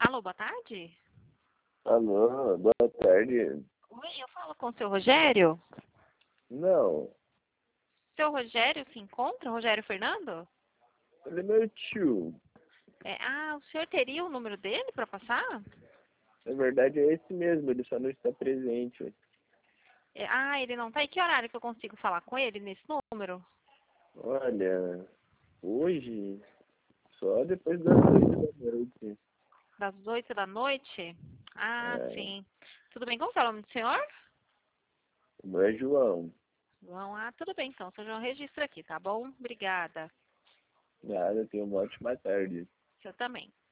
Alô, boa tarde? Alô, boa tarde. Oi, eu falo com o seu Rogério? Não, Seu Rogério se encontra? Rogério Fernando? ele é meu tio. O senhor teria o número dele para passar? Na verdade é esse mesmo, ele só não está presente. Ele não tá. E que horário que eu consigo falar com ele nesse número? Olha, hoje, só depois das 8 da noite. Das 8 da noite? É, Sim. Tudo bem? Como que é o nome do senhor? o meu é João. João. Tudo bem então. Seu João registra aqui, tá bom? Obrigada. Nada, tenha uma ótima tarde. O senhor também.